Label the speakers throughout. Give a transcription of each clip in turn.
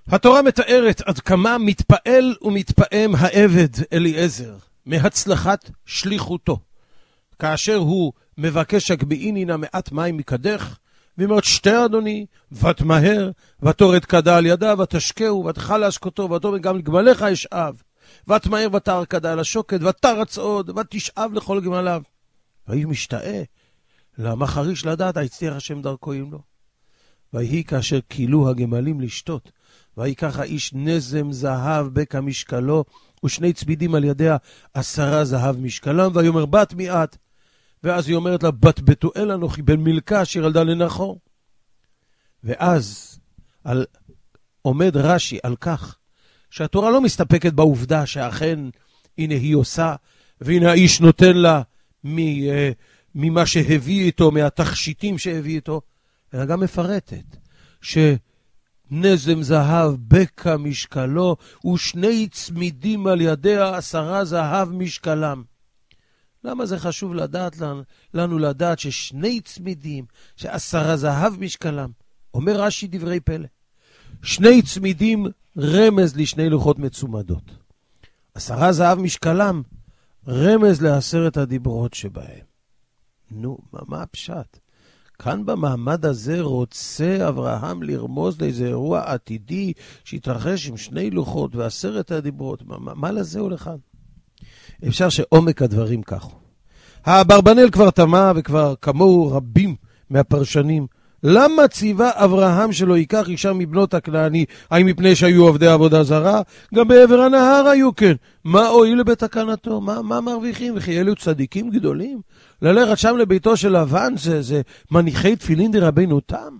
Speaker 1: התורה מתארת עד כמה מתפעל ומתפעם העבד אליעזר מהצלחת שליחותו. כאשר הוא מבקש הגביעיני נא מעט מים מקדך, ואומרת שתה אדוני, ותמהר, ותורד קדה על ידה, ותשקהו, ותאכל להשקותו, ותאמר גם לגמליך אשאב, ותמהר ותער קדה על השוקת, ותרץ עוד, ותשאב לכל גמליו. והיא משתאה, למה חריש לדעת, הצליח השם דרכו אם לא. ויהי כאשר קילו הגמלים לשתות, ויקח האיש נזם זהב בקע משקלו, ושני צמידים על ידיה 10 זהב משקלם, ויאמר בת מיעט. ואז היא אומרת לה, בת בתואל אנוכי בן מילכה אשר ילדה לנחור. ואז עומד רש"י על כך שהתורה לא מסתפקת בעובדה שאכן הנה היא עושה, והנה האיש נותן לה ממה שהביא איתו, מהתכשיטים שהביא איתו, אלא גם מפרטת שנזם זהב בקע משקלו, ושני צמידים על ידיה 10 זהב משקלם. למה זה חשוב לנו לדעת ששני צמידים, ש10 זהב משקלם? אומר רש"י דברי פלא. שני צמידים רמז לשני לוחות מצומדות. 10 זהב משקלם רמז ל10 הדיברות שבהם. נו, מה הפשט? כאן במעמד הזה רוצה אברהם לרמוז לאיזה אירוע עתידי שהתרחש עם 2 לוחות ו10 הדיברות. מה לזה הולכן? אפשר שעומק הדברים כך. האברבנאל כבר תמה וכבר כמוהו רבים מהפרשנים. למה ציווה אברהם שלא ייקח אישה מבנות הכנעני? האם מפני שהיו עובדי עבודה זרה? גם בעבר הנהר היו כן. מה הועיל בתקנתו? מה מרוויחים? וכי אלו צדיקים גדולים? ללכת שם לביתו של לבן זה מניחי תפילין דרבנו תם?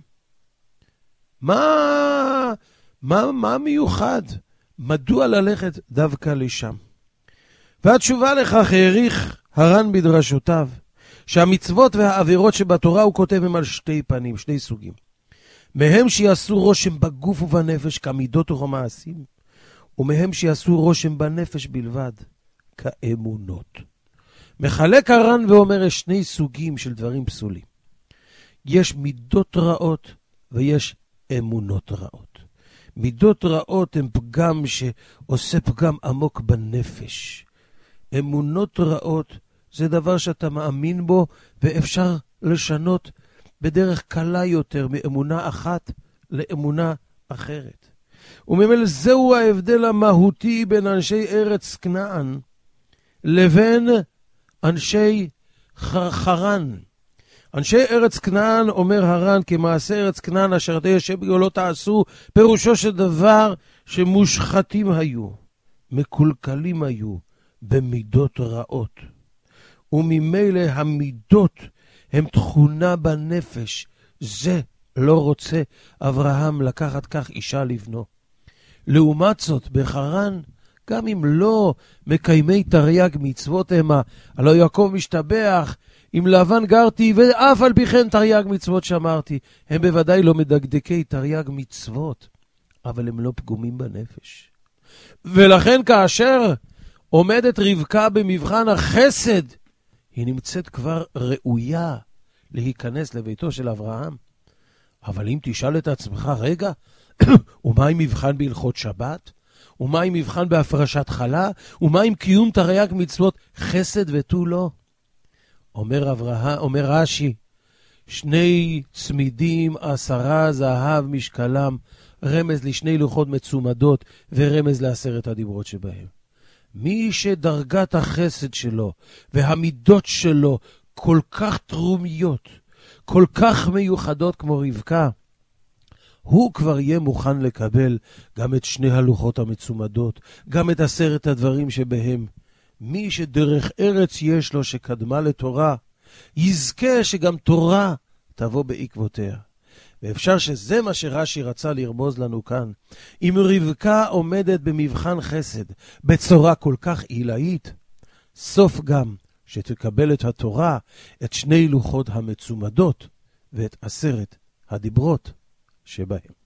Speaker 1: מה מיוחד? מדוע ללכת דווקא לשם? והתשובה לכך העריך הר"ן בדרשותיו, שהמצוות והעבירות שבתורה הוא כותב הם על 2 פנים, 2 סוגים. מהם שיעשו רושם בגוף ובנפש כמידות וכמעשים, ומהם שיעשו רושם בנפש בלבד כאמונות. מחלק הר"ן ואומר יש 2 סוגים של דברים פסולים. יש מידות רעות ויש אמונות רעות. מידות רעות הן פגם שעושה פגם עמוק בנפש. אמונות רעות זה דבר שאתה מאמין בו ואפשר לשנות בדרך קלה יותר מאמונה אחת לאמונה אחרת. וממילא זהו ההבדל המהותי בין אנשי ארץ כנען לבין אנשי חרן. אנשי ארץ כנען, אומר הר"ן, כמעשה ארץ כנען אשר תשב לא תעשו, פירושו של דבר שמושחתים היו, מקולקלים היו במידות רעות. וממילא המידות הם תכונה בנפש. זה לא רוצה אברהם לקחת כך אישה לבנו. לעומת זאת בחרן, גם אם לא מקיימי תרי"ג מצוות המה, הלא יעקב משתבח, עם לבן גרתי ואף על פי כן תרי"ג מצוות שמרתי. הם בוודאי לא מדקדקי תרי"ג מצוות, אבל הם לא פגומים בנפש. ולכן כאשר עומדת רבקה במבחן החסד, היא נמצאת כבר ראויה להיכנס לביתו של אברהם. אבל אם תשאל את עצמך, רגע, ומה עם מבחן בהלכות שבת? ומה עם מבחן בהפרשת חלה? ומה עם קיום תרי"ג מצוות חסד ותו לא? אומר רש"י, 2 צמידים 10 זהב משקלם, רמז ל2 לוחות מצומדות ורמז ל10 הדיברות שבהם. מי שדרגת החסד שלו והמידות שלו כל כך תרומיות, כל כך מיוחדות כמו רבקה, הוא כבר יהיה מוכן לקבל גם את 2 הלוחות המצומדות, גם את 10 הדברים שבהם. מי שדרך ארץ יש לו שקדמה לתורה, יזכה שגם תורה תבוא בעקבותיה. ואפשר שזה מה שרש"י רצה לרמוז לנו כאן. אם רבקה עומדת במבחן חסד בצורה כל כך עילאית, סוף גם שתקבל את התורה, את 2 לוחות המצומדות ואת 10 הדיברות שבהם.